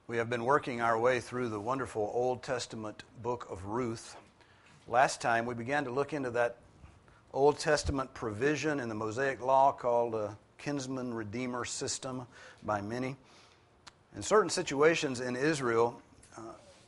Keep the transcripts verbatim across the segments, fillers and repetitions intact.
We have been working our way through the wonderful Old Testament book of Ruth. Last time we began to look into that Old Testament provision in the Mosaic Law called a kinsman redeemer system by many. In certain situations in Israel, uh,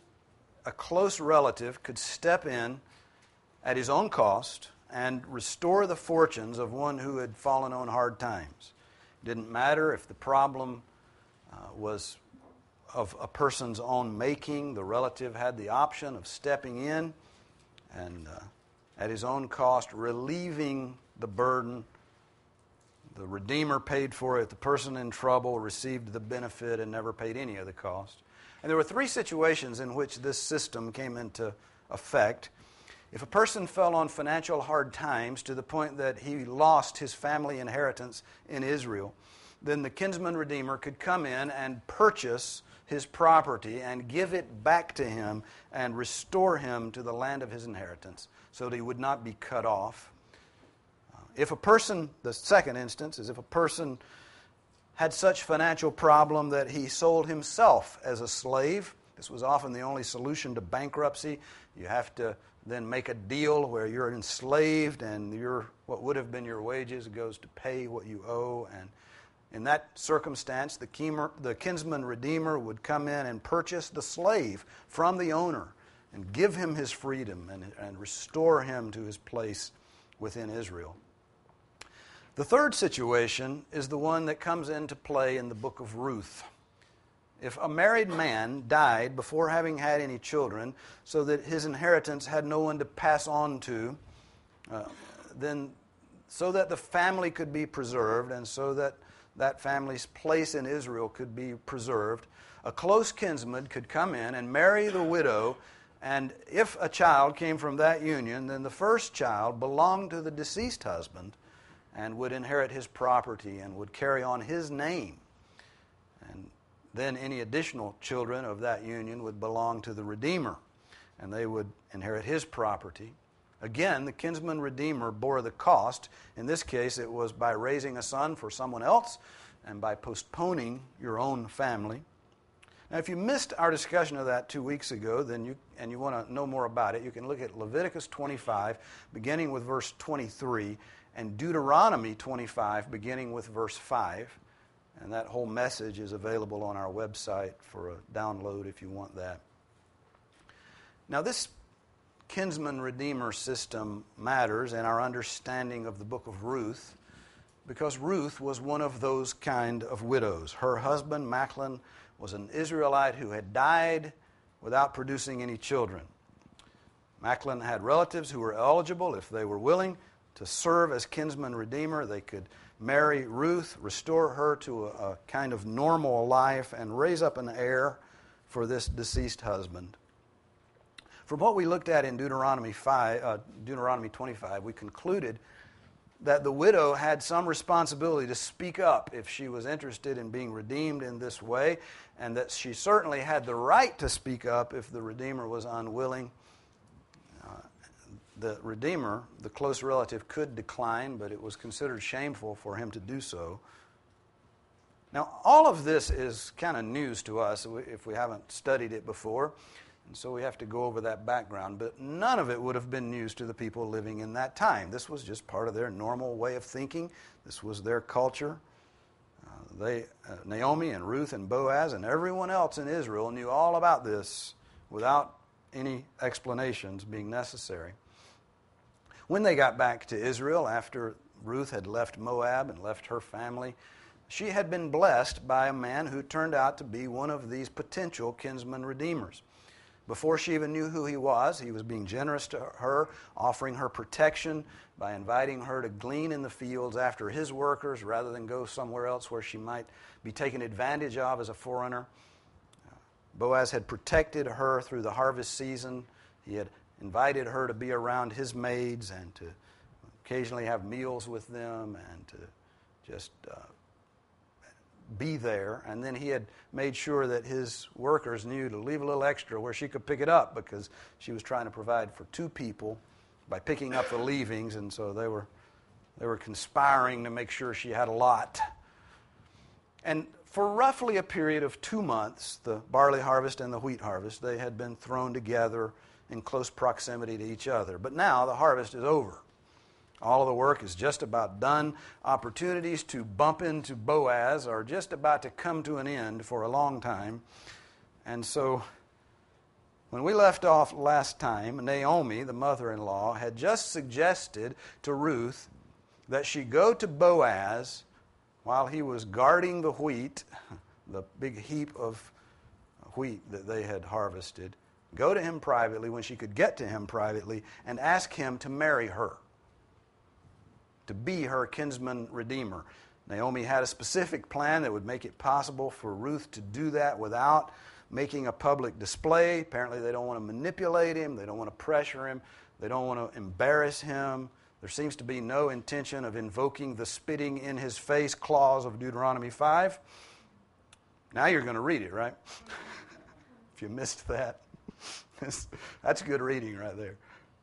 a close relative could step in at his own cost and restore the fortunes of one who had fallen on hard times. It didn't matter if the problem uh, was of a person's own making. The relative had the option of stepping in and uh, at his own cost relieving the burden. The Redeemer paid for it. The person in trouble received the benefit and never paid any of the cost. And there were three situations in which this system came into effect. If a person fell on financial hard times to the point that he lost his family inheritance in Israel, then the kinsman redeemer could come in and purchase his property and give it back to him and restore him to the land of his inheritance so that he would not be cut off. If a person, the second instance is if a person had such financial problem that he sold himself as a slave. This was often the only solution to bankruptcy. You have to then make a deal where you're enslaved and your what would have been your wages goes to pay what you owe. And in that circumstance, the, keemer, the kinsman redeemer would come in and purchase the slave from the owner and give him his freedom and, and restore him to his place within Israel. The third situation is the one that comes into play in the book of Ruth. If a married man died before having had any children so that his inheritance had no one to pass on to, uh, then so that the family could be preserved and so that that family's place in Israel could be preserved, a close kinsman could come in and marry the widow, and if a child came from that union, then the first child belonged to the deceased husband and would inherit his property and would carry on his name. And then any additional children of that union would belong to the Redeemer, and they would inherit his property. Again, the kinsman redeemer bore the cost. In this case, it was by raising a son for someone else and by postponing your own family. Now, if you missed our discussion of that two weeks ago, then you and you want to know more about it, you can look at Leviticus twenty-five, beginning with verse twenty-three, and Deuteronomy twenty-five, beginning with verse five. And that whole message is available on our website for a download if you want that. Now, this kinsman redeemer system matters in our understanding of the book of Ruth because Ruth was one of those kind of widows. Her husband, Machlon, was an Israelite who had died without producing any children. Machlon had relatives who were eligible, if they were willing, to serve as kinsman redeemer. They could marry Ruth, restore her to a, a kind of normal life, and raise up an heir for this deceased husband. From what we looked at in Deuteronomy five, uh, Deuteronomy twenty-five, we concluded that the widow had some responsibility to speak up if she was interested in being redeemed in this way, and that she certainly had the right to speak up if the Redeemer was unwilling. Uh, the Redeemer, the close relative, could decline, but it was considered shameful for him to do so. Now, all of this is kind of news to us if we haven't studied it before. And so we have to go over that background. But none of it would have been news to the people living in that time. This was just part of their normal way of thinking. This was their culture. Uh, they, uh, Naomi and Ruth and Boaz and everyone else in Israel knew all about this without any explanations being necessary. When they got back to Israel after Ruth had left Moab and left her family, she had been blessed by a man who turned out to be one of these potential kinsman redeemers. Before she even knew who he was, he was being generous to her, offering her protection by inviting her to glean in the fields after his workers rather than go somewhere else where she might be taken advantage of as a foreigner. Boaz had protected her through the harvest season. He had invited her to be around his maids and to occasionally have meals with them and to just uh, be there. And then he had made sure that his workers knew to leave a little extra where she could pick it up because she was trying to provide for two people by picking up the leavings, and so they were they were conspiring to make sure she had a lot. And For roughly a period of two months, the barley harvest and the wheat harvest, they had been thrown together in close proximity to each other. But now the harvest is over. All of the work is just about done. Opportunities to bump into Boaz are just about to come to an end for a long time. And so, when we left off last time, Naomi, the mother-in-law, had just suggested to Ruth that she go to Boaz while he was guarding the wheat, the big heap of wheat that they had harvested. Go to him privately when she could get to him privately and ask him to marry her, to be her kinsman redeemer. Naomi had a specific plan that would make it possible for Ruth to do that without making a public display. Apparently they don't want to manipulate him. They don't want to pressure him. They don't want to embarrass him. There seems to be no intention of invoking the spitting in his face clause of Deuteronomy five. Now you're going to read it, right? If you missed that. That's good reading right there.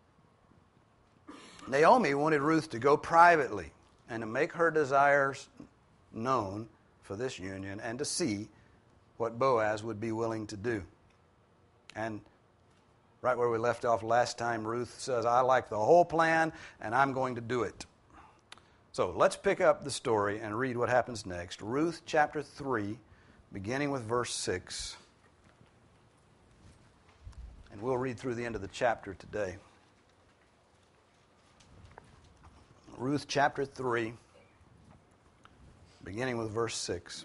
Naomi wanted Ruth to go privately and to make her desires known for this union and to see what Boaz would be willing to do. And right where we left off last time, Ruth says, I like the whole plan and I'm going to do it. So let's pick up the story and read what happens next. Ruth chapter three, beginning with verse six. And we'll read through the end of the chapter today. Ruth chapter three, beginning with verse six.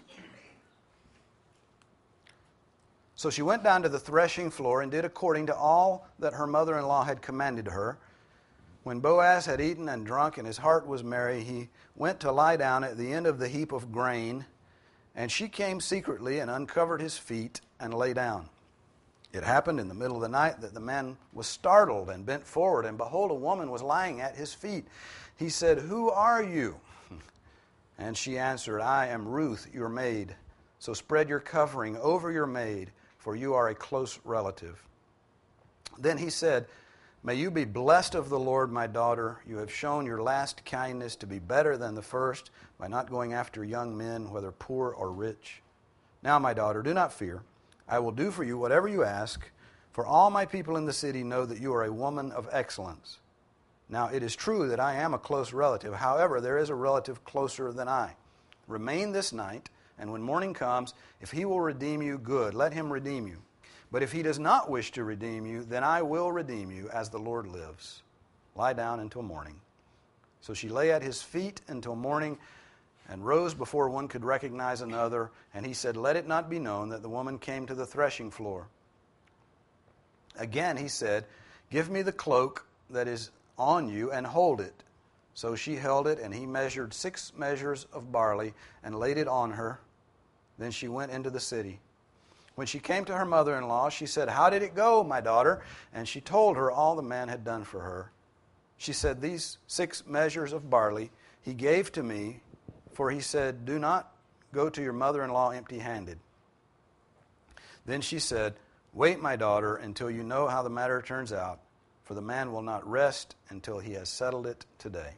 So she went down to the threshing floor and did according to all that her mother-in-law had commanded her. When Boaz had eaten and drunk and his heart was merry, he went to lie down at the end of the heap of grain, and she came secretly and uncovered his feet and lay down. It happened in the middle of the night that the man was startled and bent forward, and behold, a woman was lying at his feet. He said, Who are you? And she answered, I am Ruth, your maid. So spread your covering over your maid, for you are a close relative. Then he said, May you be blessed of the Lord, my daughter. You have shown your last kindness to be better than the first by not going after young men, whether poor or rich. Now, my daughter, do not fear. I will do for you whatever you ask, for all my people in the city know that you are a woman of excellence. Now, it is true that I am a close relative. However, there is a relative closer than I. Remain this night, and when morning comes, if he will redeem you, good, let him redeem you. But if he does not wish to redeem you, then I will redeem you, as the Lord lives. Lie down until morning. So she lay at his feet until morning, and rose before one could recognize another. And he said, Let it not be known that the woman came to the threshing floor. Again he said, Give me the cloak that is on you, and hold it. So she held it, and he measured six measures of barley, and laid it on her. Then she went into the city. When she came to her mother-in-law, she said, How did it go, my daughter? And she told her all the man had done for her. She said, These six measures of barley he gave to me, for he said, Do not go to your mother-in-law empty-handed. Then she said, Wait, my daughter, until you know how the matter turns out, for the man will not rest until he has settled it today.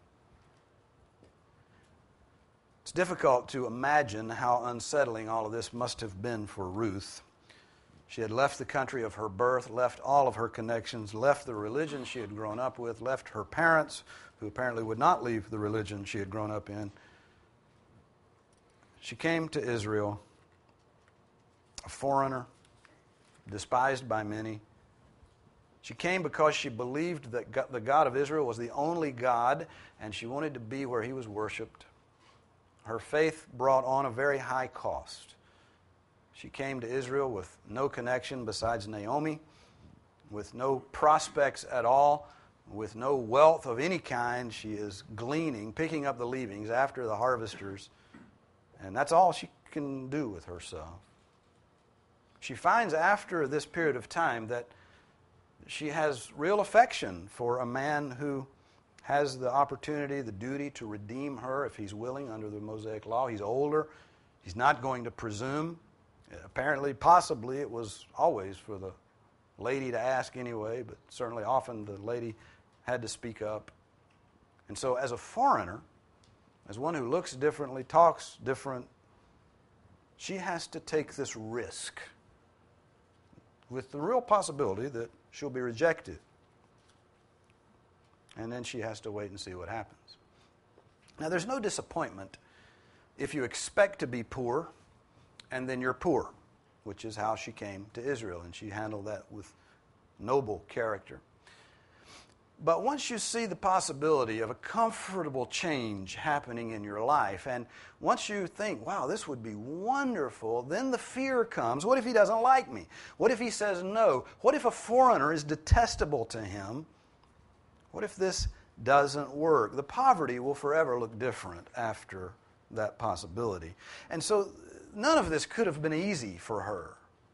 It's difficult to imagine how unsettling all of this must have been for Ruth. She had left the country of her birth, left all of her connections, left the religion she had grown up with, left her parents, who apparently would not leave the religion she had grown up in. She came to Israel, a foreigner, despised by many. She came because she believed that God, the God of Israel was the only God, and she wanted to be where he was worshipped. Her faith brought on a very high cost. She came to Israel with no connection besides Naomi, with no prospects at all, with no wealth of any kind. She is gleaning, picking up the leavings after the harvesters, and that's all she can do with herself. She finds after this period of time that she has real affection for a man who has the opportunity, the duty to redeem her if he's willing under the Mosaic law. He's older. He's not going to presume. Apparently, possibly, it was always for the lady to ask anyway, but certainly often the lady had to speak up. And so as a foreigner, as one who looks differently, talks different, she has to take this risk with the real possibility that she'll be rejected. And then she has to wait and see what happens. Now, there's no disappointment if you expect to be poor and then you're poor, which is how she came to Israel, and she handled that with noble character. But once you see the possibility of a comfortable change happening in your life, and once you think, wow, this would be wonderful, then the fear comes. What if he doesn't like me? What if he says no? What if a foreigner is detestable to him? What if this doesn't work? The poverty will forever look different after that possibility. And so none of this could have been easy for her.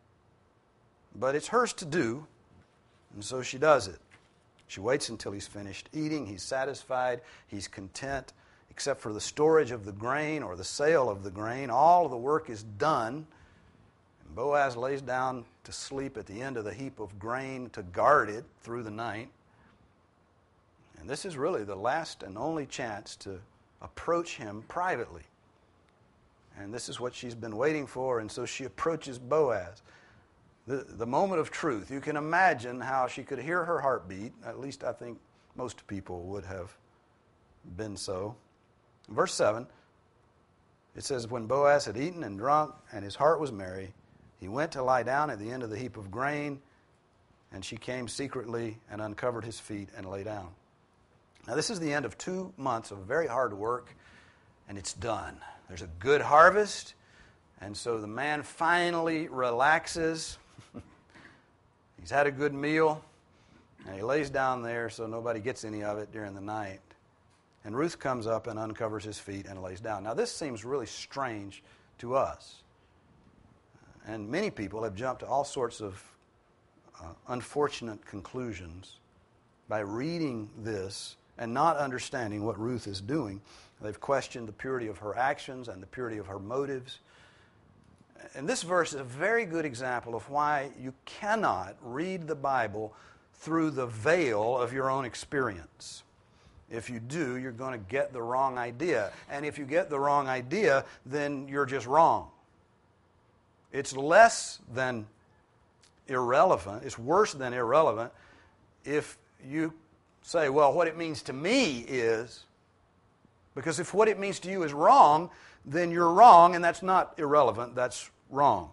But it's hers to do, and so she does it. She waits until he's finished eating, he's satisfied, he's content, except for the storage of the grain or the sale of the grain. All of the work is done. And Boaz lays down to sleep at the end of the heap of grain to guard it through the night. And this is really the last and only chance to approach him privately. And this is what she's been waiting for, and so she approaches Boaz. The, the moment of truth. You can imagine how she could hear her heartbeat. At least I think most people would have been so. Verse seven, it says, when Boaz had eaten and drunk and his heart was merry, he went to lie down at the end of the heap of grain, and she came secretly and uncovered his feet and lay down. Now this is the end of two months of very hard work, and it's done. There's a good harvest, and so the man finally relaxes. He's had a good meal, and he lays down there so nobody gets any of it during the night. And Ruth comes up and uncovers his feet and lays down. Now, this seems really strange to us. And many people have jumped to all sorts of uh, unfortunate conclusions by reading this and not understanding what Ruth is doing. They've questioned the purity of her actions and the purity of her motives. And this verse is a very good example of why you cannot read the Bible through the veil of your own experience. If you do, you're going to get the wrong idea. And if you get the wrong idea, then you're just wrong. It's less than irrelevant. It's worse than irrelevant if you say, well, what it means to me is, because if what it means to you is wrong, then you're wrong, and that's not irrelevant, that's wrong.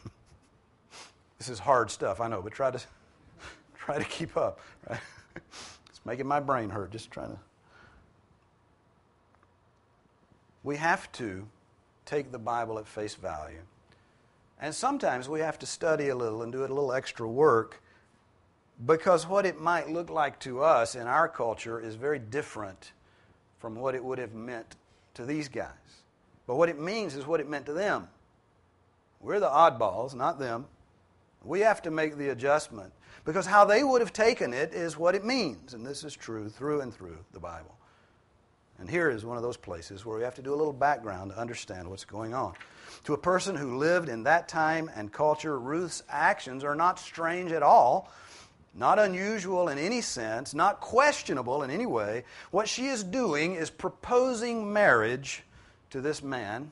This is hard stuff, I know, but try to try to keep up. Right? It's making my brain hurt just trying to. We have to take the Bible at face value. And sometimes we have to study a little and do a little extra work, because what it might look like to us in our culture is very different from what it would have meant to these guys. But what it means is what it meant to them. We're the oddballs, not them. We have to make the adjustment, because how they would have taken it is what it means. And this is true through and through the Bible. And here is one of those places where we have to do a little background to understand what's going on. To a person who lived in that time and culture, Ruth's actions are not strange at all, not unusual in any sense, not questionable in any way. What she is doing is proposing marriage to this man.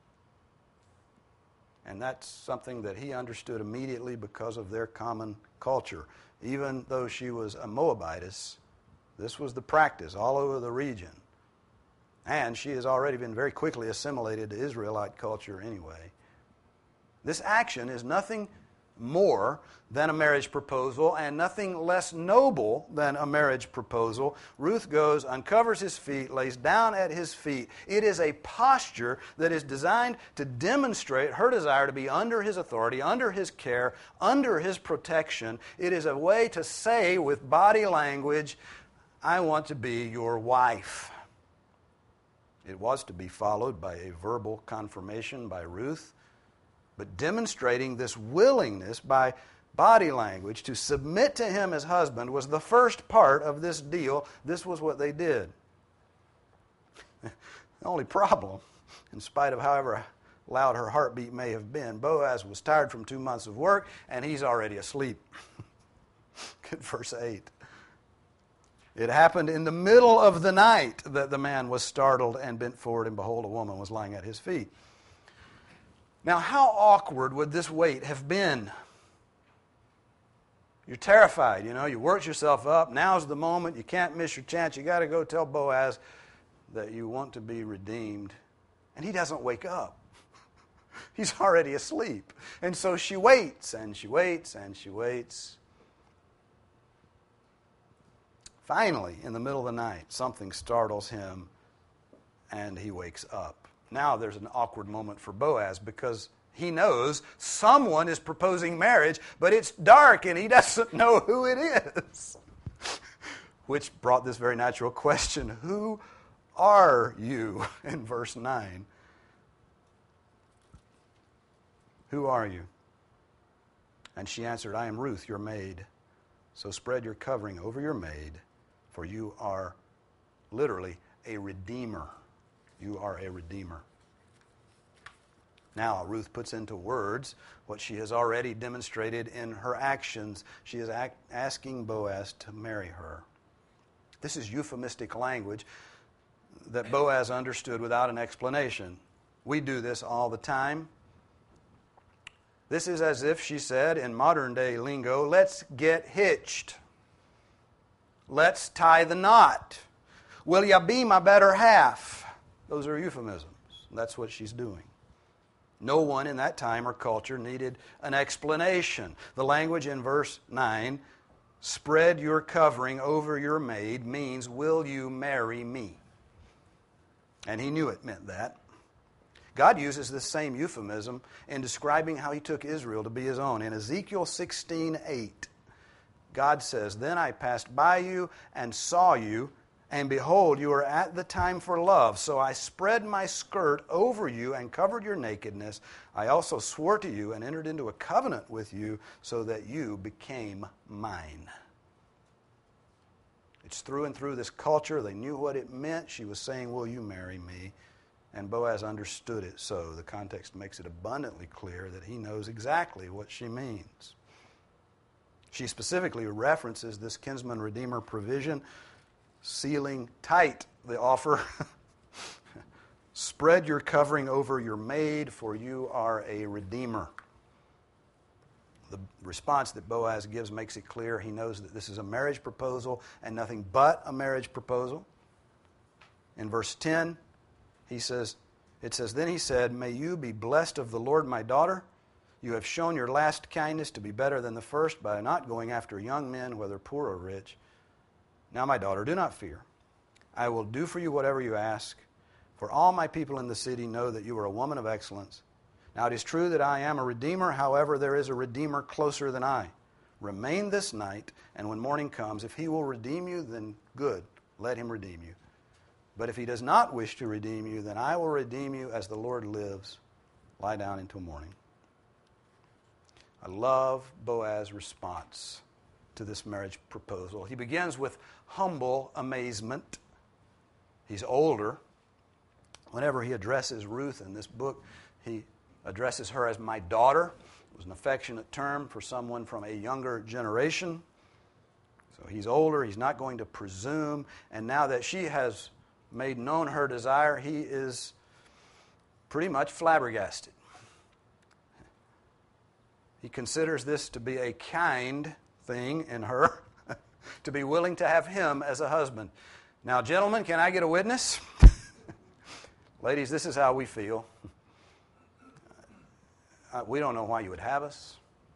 And that's something that he understood immediately because of their common culture. Even though she was a Moabitess, this was the practice all over the region. And she has already been very quickly assimilated to Israelite culture anyway. This action is nothing more than a marriage proposal, and nothing less noble than a marriage proposal. Ruth goes, uncovers his feet, lays down at his feet. It is a posture that is designed to demonstrate her desire to be under his authority, under his care, under his protection. It is a way to say with body language, I want to be your wife. It was to be followed by a verbal confirmation by Ruth, but demonstrating this willingness by body language to submit to him as husband was the first part of this deal. This was what they did. The only problem, in spite of however loud her heartbeat may have been, Boaz was tired from two months of work, and he's already asleep. Good, verse eight. It happened in the middle of the night that the man was startled and bent forward, and behold, a woman was lying at his feet. Now, how awkward would this wait have been? You're terrified, you know, you worked yourself up. Now's the moment. You can't miss your chance. You got to go tell Boaz that you want to be redeemed. And he doesn't wake up. He's already asleep. And so she waits, and she waits, and she waits. Finally, in the middle of the night, something startles him, and he wakes up. Now there's an awkward moment for Boaz because he knows someone is proposing marriage, but it's dark, and he doesn't know who it is. Which brought this very natural question, who are you, in verse nine? Who are you? And she answered, I am Ruth, your maid. So spread your covering over your maid, for you are literally a redeemer. You are a redeemer. Now, Ruth puts into words what she has already demonstrated in her actions. She is act- asking Boaz to marry her. This is euphemistic language that Boaz understood without an explanation. We do this all the time. This is as if she said, in modern day lingo, let's get hitched. Let's tie the knot. Will ya be my better half? Those are euphemisms. That's what she's doing. No one in that time or culture needed an explanation. The language in verse nine, spread your covering over your maid, means, will you marry me? And he knew it meant that. God uses this same euphemism in describing how he took Israel to be his own. In Ezekiel sixteen eight, God says, then I passed by you and saw you, and behold, you are at the time for love. So I spread my skirt over you and covered your nakedness. I also swore to you and entered into a covenant with you so that you became mine. It's through and through this culture. They knew what it meant. She was saying, will you marry me? And Boaz understood it so. The context makes it abundantly clear that he knows exactly what she means. She specifically references this kinsman redeemer provision, sealing tight the offer. Spread your covering over your maid, for you are a redeemer. The response that Boaz gives makes it clear he knows that this is a marriage proposal and nothing but a marriage proposal. In verse ten, he says, it says, then he said, may you be blessed of the Lord, my daughter. You have shown your last kindness to be better than the first by not going after young men, whether poor or rich. Now, my daughter, do not fear. I will do for you whatever you ask, for all my people in the city know that you are a woman of excellence. Now, it is true that I am a redeemer. However, there is a redeemer closer than I. Remain this night, and when morning comes, if he will redeem you, then good, let him redeem you. But if he does not wish to redeem you, then I will redeem you as the Lord lives. Lie down until morning. I love Boaz's response to this marriage proposal. He begins with humble amazement. He's older. Whenever he addresses Ruth in this book, he addresses her as my daughter. It was an affectionate term for someone from a younger generation. So he's older. He's not going to presume. And now that she has made known her desire, he is pretty much flabbergasted. He considers this to be a kind thing in her, to be willing to have him as a husband. Now, gentlemen, can I get a witness? Ladies, this is how we feel. Uh, we don't know why you would have us.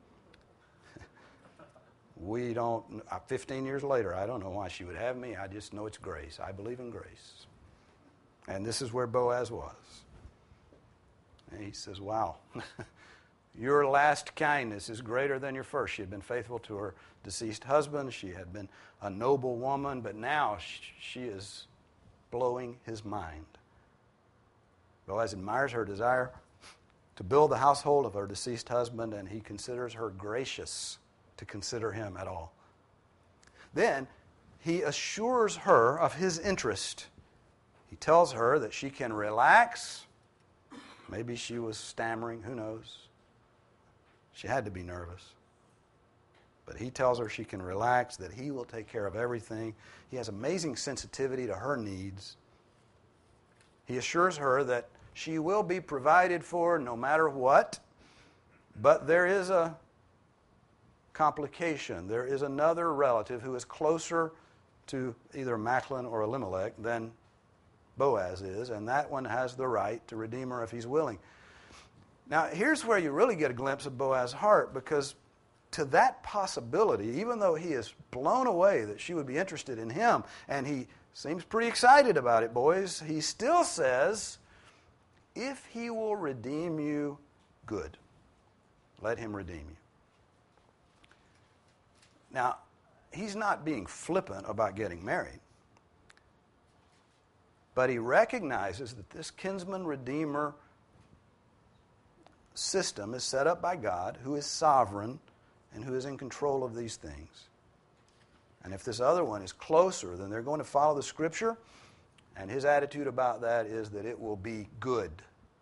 We don't, uh, fifteen years later, I don't know why she would have me. I just know it's grace. I believe in grace. And this is where Boaz was. And he says, wow, your last kindness is greater than your first. She had been faithful to her deceased husband. She had been a noble woman, but now she is blowing his mind. Boaz admires her desire to build the household of her deceased husband, and he considers her gracious to consider him at all. Then he assures her of his interest. He tells her that she can relax. Maybe she was stammering, who knows? She had to be nervous. But he tells her she can relax, that he will take care of everything. He has amazing sensitivity to her needs. He assures her that She will be provided for no matter what. But there is a complication. There is another relative who is closer to either Machlon or Elimelech than Boaz is, and that one has the right to redeem her if he's willing. Now, here's where you really get a glimpse of Boaz's heart, because to that possibility, even though he is blown away that she would be interested in him, and he seems pretty excited about it, boys, he still says, if he will redeem you, good. Let him redeem you. Now, he's not being flippant about getting married, but he recognizes that this kinsman-redeemer system is set up by God, who is sovereign and who is in control of these things. And if this other one is closer, then they're going to follow the Scripture, and his attitude about that is that it will be good.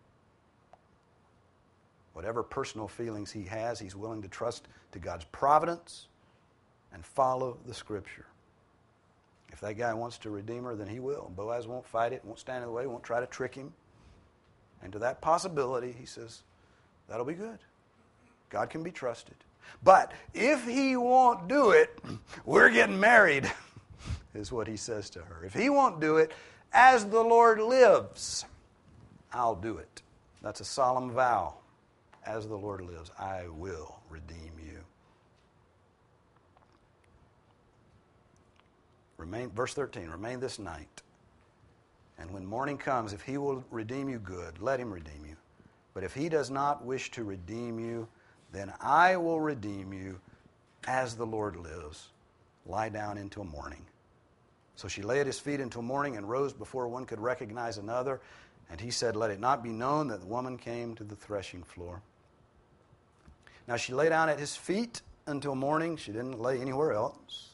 Whatever personal feelings he has, he's willing to trust to God's providence and follow the Scripture. If that guy wants to redeem her, then he will. Boaz won't fight it, won't stand in the way, won't try to trick him. And to that possibility, he says, that'll be good. God can be trusted. But if he won't do it, we're getting married, is what he says to her. If he won't do it, as the Lord lives, I'll do it. That's a solemn vow. As the Lord lives, I will redeem you. Remain, verse thirteen, remain this night. And when morning comes, if he will redeem you, good, let him redeem you. But if he does not wish to redeem you, then I will redeem you as the Lord lives. Lie down until morning. So she lay at his feet until morning and rose before one could recognize another. And he said, let it not be known that the woman came to the threshing floor. Now she lay down at his feet until morning. She didn't lay anywhere else.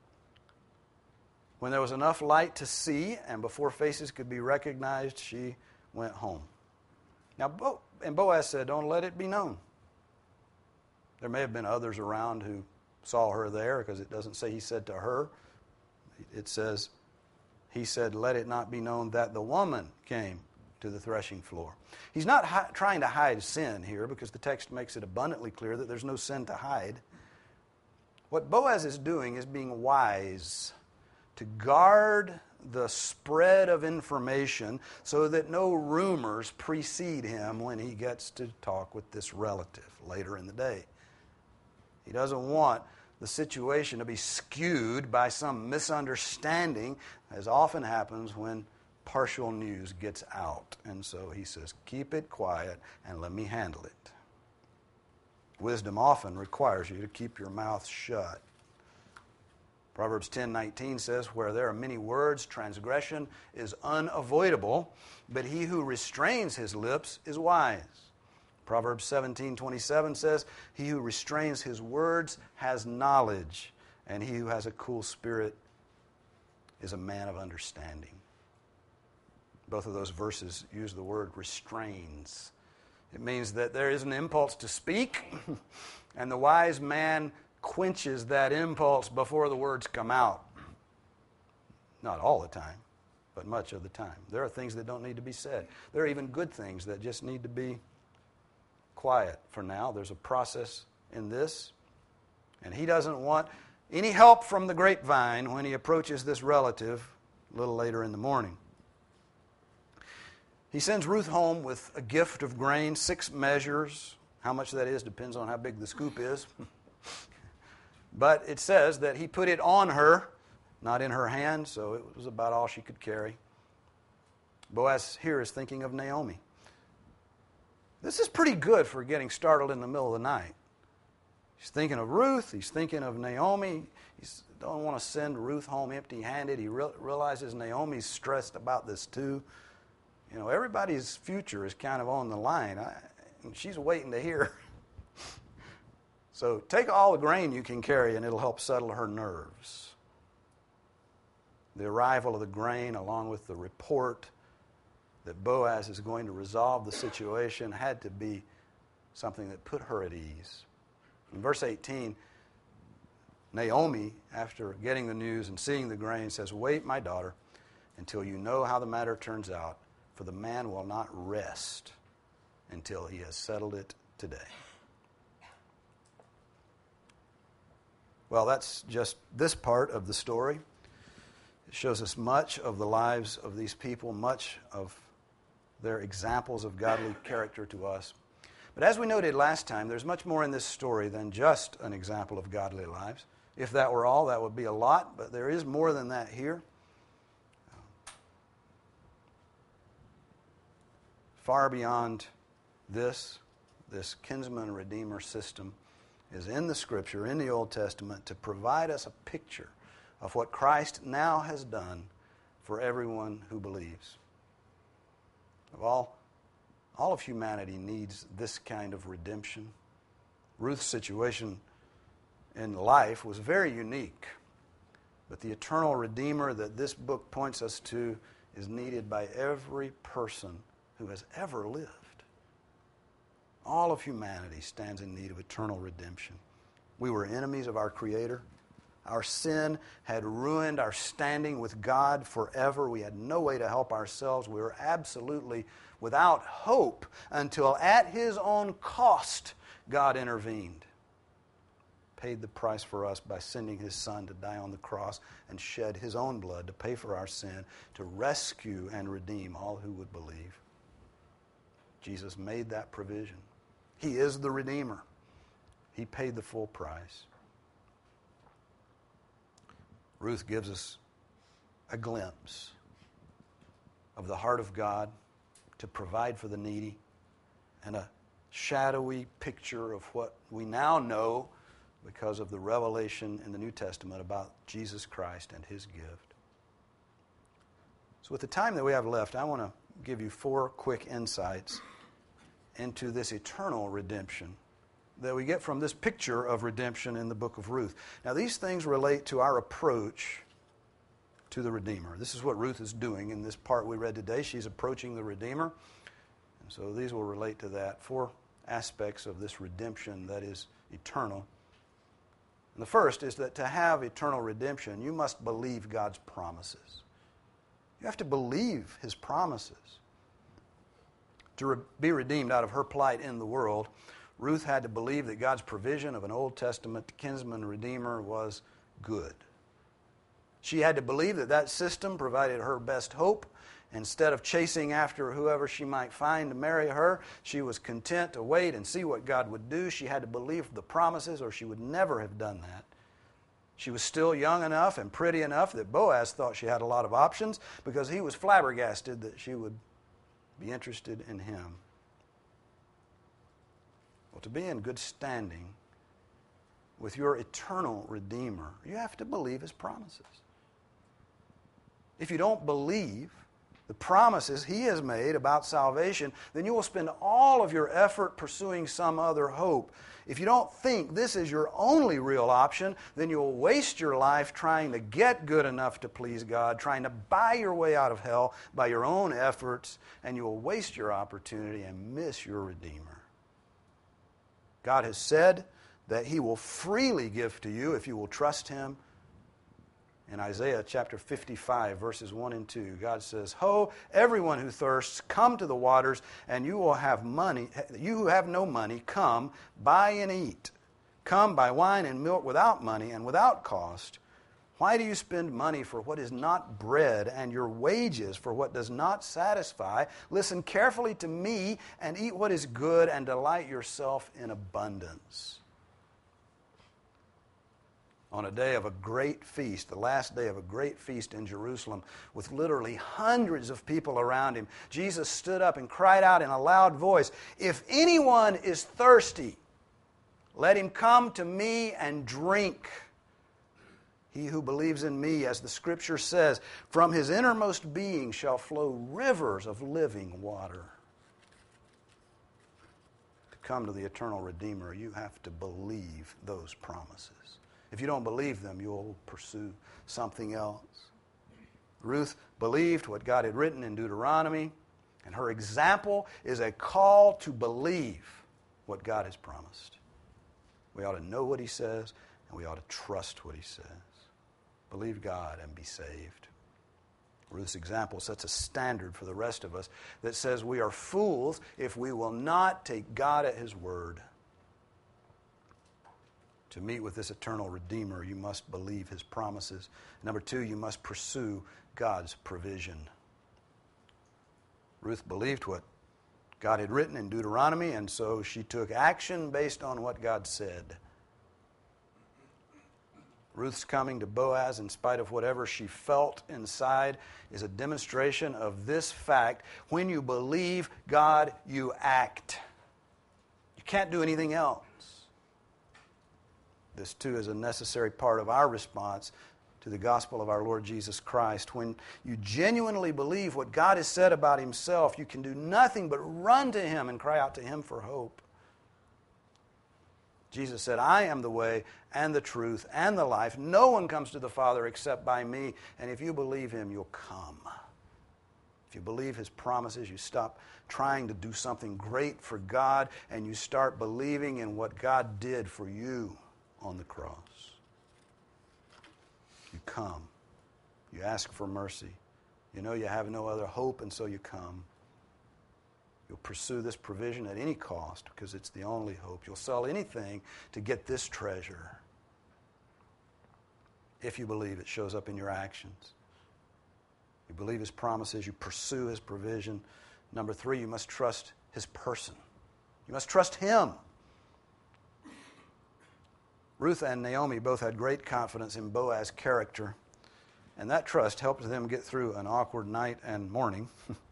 When there was enough light to see and before faces could be recognized, she went home. Now, Bo- and Boaz said, don't let it be known. There may have been others around who saw her there, because it doesn't say he said to her. It says, he said, let it not be known that the woman came to the threshing floor. He's not hi- trying to hide sin here, because the text makes it abundantly clear that there's no sin to hide. What Boaz is doing is being wise to guard the spread of information so that no rumors precede him when he gets to talk with this relative later in the day. He doesn't want the situation to be skewed by some misunderstanding, as often happens when partial news gets out. And so he says, keep it quiet and let me handle it. Wisdom often requires you to keep your mouth shut. Proverbs ten nineteen says, where there are many words, transgression is unavoidable, but he who restrains his lips is wise. Proverbs seventeen twenty-seven says, he who restrains his words has knowledge, and he who has a cool spirit is a man of understanding. Both of those verses use the word restrains. It means that there is an impulse to speak, and the wise man quenches that impulse before the words come out. Not all the time, but much of the time. There are things that don't need to be said. There are even good things that just need to be quiet for now. There's a process in this, and he doesn't want any help from the grapevine when he approaches this relative a little later in the morning. He sends Ruth home with a gift of grain, six measures. How much that is depends on how big the scoop is. But it says that he put it on her, not in her hand, so it was about all she could carry. Boaz here is thinking of Naomi. This is pretty good for getting startled in the middle of the night. He's thinking of Ruth. He's thinking of Naomi. He don't want to send Ruth home empty-handed. He re- realizes Naomi's stressed about this too. You know, everybody's future is kind of on the line. I, and she's waiting to hear. So take all the grain you can carry, and it'll help settle her nerves. The arrival of the grain, along with the report that Boaz is going to resolve the situation, had to be something that put her at ease. In verse eighteen, Naomi, after getting the news and seeing the grain, says, wait, my daughter, until you know how the matter turns out, for the man will not rest until he has settled it today. Well, that's just this part of the story. It shows us much of the lives of these people, much of their examples of godly character to us. But as we noted last time, there's much more in this story than just an example of godly lives. If that were all, that would be a lot, but there is more than that here. Far beyond this, this kinsman redeemer system is in the Scripture, in the Old Testament, to provide us a picture of what Christ now has done for everyone who believes. Of all, all of humanity needs this kind of redemption. Ruth's situation in life was very unique, but the eternal Redeemer that this book points us to is needed by every person who has ever lived. All of humanity stands in need of eternal redemption. We were enemies of our Creator. Our sin had ruined our standing with God forever. We had no way to help ourselves. We were absolutely without hope until at His own cost, God intervened. Paid the price for us by sending His Son to die on the cross and shed His own blood to pay for our sin, to rescue and redeem all who would believe. Jesus made that provision. He is the Redeemer. He paid the full price. Ruth gives us a glimpse of the heart of God to provide for the needy, and a shadowy picture of what we now know because of the revelation in the New Testament about Jesus Christ and His gift. So with the time that we have left, I want to give you four quick insights into this eternal redemption that we get from this picture of redemption in the book of Ruth. Now, these things relate to our approach to the Redeemer. This is what Ruth is doing in this part we read today. She's approaching the Redeemer. And so these will relate to that. Four aspects of this redemption that is eternal. And the first is that to have eternal redemption, you must believe God's promises. You have to believe His promises. To re- be redeemed out of her plight in the world, Ruth had to believe that God's provision of an Old Testament kinsman redeemer was good. She had to believe that that system provided her best hope. Instead of chasing after whoever she might find to marry her, she was content to wait and see what God would do. She had to believe the promises, or she would never have done that. She was still young enough and pretty enough that Boaz thought she had a lot of options because he was flabbergasted that she would be interested in him. Well, to be in good standing with your eternal Redeemer, you have to believe His promises. If you don't believe the promises He has made about salvation, then you will spend all of your effort pursuing some other hope. If you don't think this is your only real option, then you'll waste your life trying to get good enough to please God, trying to buy your way out of hell by your own efforts, and you'll waste your opportunity and miss your Redeemer. God has said that He will freely give to you if you will trust Him. In Isaiah chapter fifty-five, verses one and two, God says, "Ho, everyone who thirsts, come to the waters, and you will have money. You who have no money, come, buy and eat. Come, buy wine and milk without money and without cost. Why do you spend money for what is not bread, and your wages for what does not satisfy? Listen carefully to me, and eat what is good, and delight yourself in abundance." On a day of a great feast, the last day of a great feast in Jerusalem, with literally hundreds of people around Him, Jesus stood up and cried out in a loud voice, "If anyone is thirsty, let him come to me and drink. He who believes in me, as the Scripture says, from his innermost being shall flow rivers of living water." To come to the eternal Redeemer, you have to believe those promises. If you don't believe them, you'll pursue something else. Ruth believed what God had written in Deuteronomy, and her example is a call to believe what God has promised. We ought to know what He says, and we ought to trust what He says. Believe God and be saved. Ruth's example sets a standard for the rest of us that says we are fools if we will not take God at His word. To meet with this eternal Redeemer, you must believe His promises. Number two, you must pursue God's provision. Ruth believed what God had written in Deuteronomy, and so she took action based on what God said. Ruth's coming to Boaz, in spite of whatever she felt inside, is a demonstration of this fact. When you believe God, you act. You can't do anything else. This, too, is a necessary part of our response to the gospel of our Lord Jesus Christ. When you genuinely believe what God has said about Himself, you can do nothing but run to Him and cry out to Him for hope. Jesus said, I am the way and the truth and the life. No one comes to the Father except by me. And if you believe Him, you'll come. If you believe His promises, you stop trying to do something great for God and you start believing in what God did for you on the cross. You come. You ask for mercy. You know you have no other hope, and so you come. You'll pursue this provision at any cost because it's the only hope. You'll sell anything to get this treasure. If you believe, it shows up in your actions. You believe His promises. You pursue His provision. Number three, you must trust His person. You must trust Him. Ruth and Naomi both had great confidence in Boaz's character, and that trust helped them get through an awkward night and morning.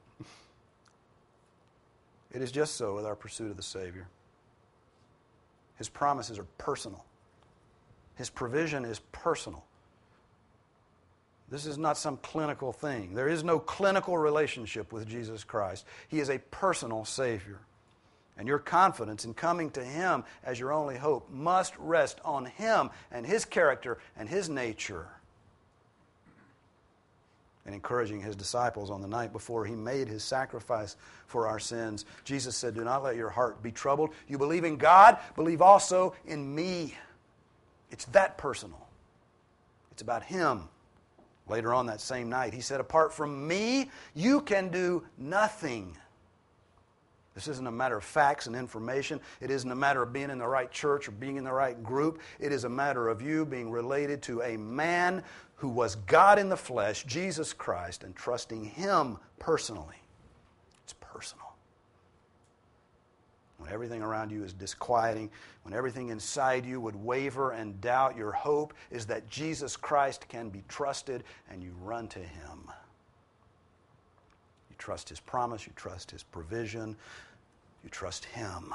It is just so with our pursuit of the Savior. His promises are personal. His provision is personal. This is not some clinical thing. There is no clinical relationship with Jesus Christ. He is a personal Savior. And your confidence in coming to Him as your only hope must rest on Him and His character and His nature. And encouraging His disciples on the night before He made His sacrifice for our sins, Jesus said, do not let your heart be troubled. You believe in God, believe also in me. It's that personal. It's about Him. Later on that same night, He said, apart from me, you can do nothing. This isn't a matter of facts and information. It isn't a matter of being in the right church or being in the right group. It is a matter of you being related to a man who was God in the flesh, Jesus Christ, and trusting Him personally. It's personal. When everything around you is disquieting, when everything inside you would waver and doubt, your hope is that Jesus Christ can be trusted, and you run to Him. You trust His promise, you trust His provision, you trust Him.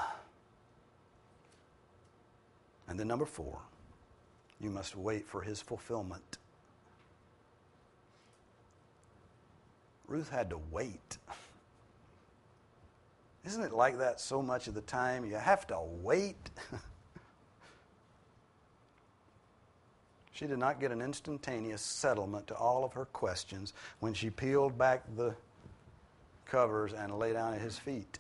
And then number four, you must wait for His fulfillment. Ruth had to wait. Isn't it like that so much of the time? You have to wait. She did not get an instantaneous settlement to all of her questions when she peeled back the covers and lay down at His feet.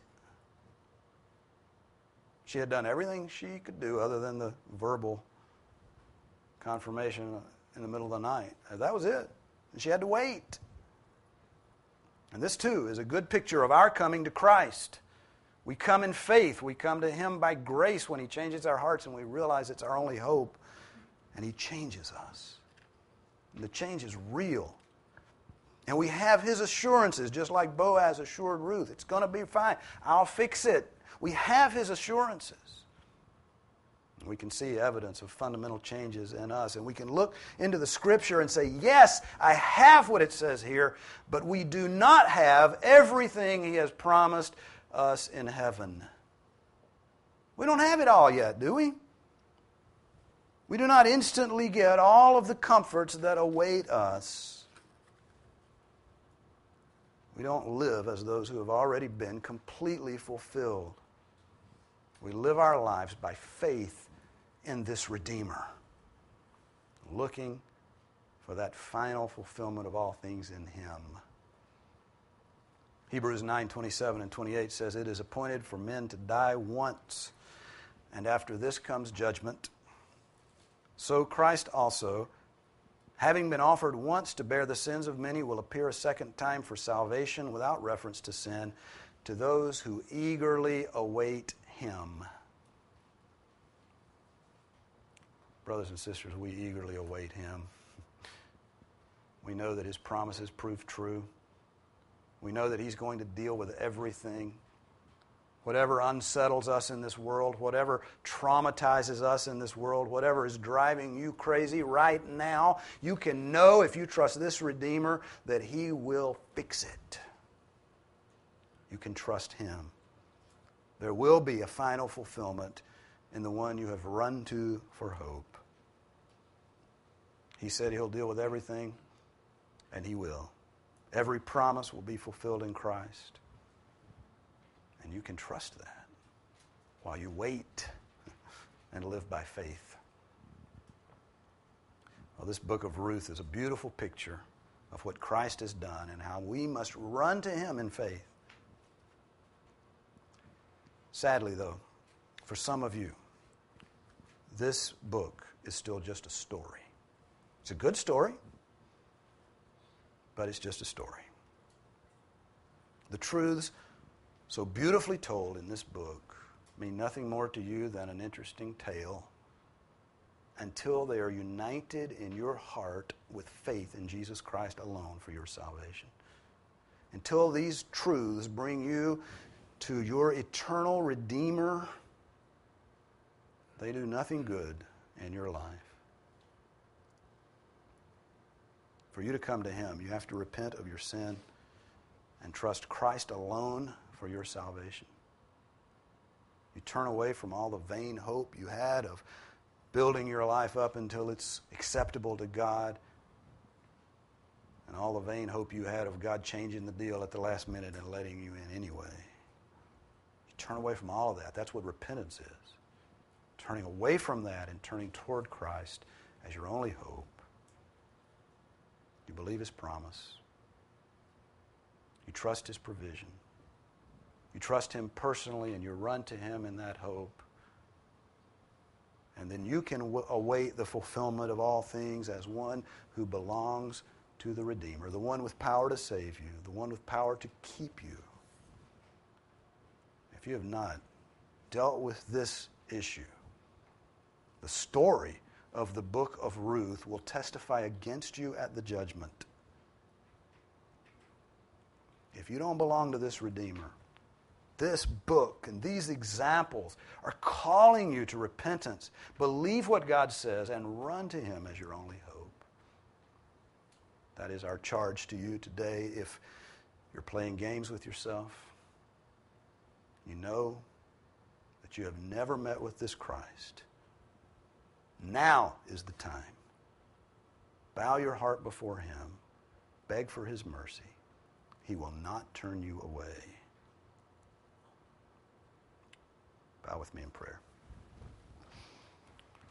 She had done everything she could do other than the verbal confirmation in the middle of the night. That was it. And she had to wait. And this, too, is a good picture of our coming to Christ. We come in faith. We come to Him by grace when He changes our hearts and we realize it's our only hope. And He changes us. And the change is real. And we have His assurances, just like Boaz assured Ruth. It's going to be fine. I'll fix it. We have His assurances. We can see evidence of fundamental changes in us. And we can look into the Scripture and say, yes, I have what it says here, but we do not have everything He has promised us in heaven. We don't have it all yet, do we? We do not instantly get all of the comforts that await us. We don't live as those who have already been completely fulfilled. We live our lives by faith in this Redeemer, looking for that final fulfillment of all things in Him. Hebrews nine twenty-seven and twenty-eight says, it is appointed for men to die once, and after this comes judgment. So Christ also having been offered once to bear the sins of many, will appear a second time for salvation without reference to sin to those who eagerly await Him. Brothers and sisters, we eagerly await Him. We know that His promises prove true. We know that He's going to deal with everything. Whatever unsettles us in this world, whatever traumatizes us in this world, whatever is driving you crazy right now, you can know if you trust this Redeemer that He will fix it. You can trust Him. There will be a final fulfillment in the one you have run to for hope. He said He'll deal with everything, and He will. Every promise will be fulfilled in Christ. And you can trust that while you wait and live by faith. Well, this book of Ruth is a beautiful picture of what Christ has done and how we must run to Him in faith. Sadly, though, for some of you, this book is still just a story. It's a good story, but it's just a story. The truths so beautifully told in this book mean nothing more to you than an interesting tale until they are united in your heart with faith in Jesus Christ alone for your salvation. Until these truths bring you to your eternal Redeemer, they do nothing good in your life. For you to come to Him, you have to repent of your sin and trust Christ alone for your salvation. You turn away from all the vain hope you had of building your life up until it's acceptable to God, and all the vain hope you had of God changing the deal at the last minute and letting you in anyway. You turn away from all of that. That's what repentance is. Turning away from that and turning toward Christ as your only hope. You believe His promise. You trust His provision. You trust Him personally and you run to Him in that hope. And then you can w- await the fulfillment of all things as one who belongs to the Redeemer, the one with power to save you, the one with power to keep you. If you have not dealt with this issue, the story of the book of Ruth will testify against you at the judgment. If you don't belong to this Redeemer, this book and these examples are calling you to repentance. Believe what God says and run to Him as your only hope. That is our charge to you today. If you're playing games with yourself, you know that you have never met with this Christ. Now is the time. Bow your heart before Him. Beg for His mercy. He will not turn you away. Bow with me in prayer.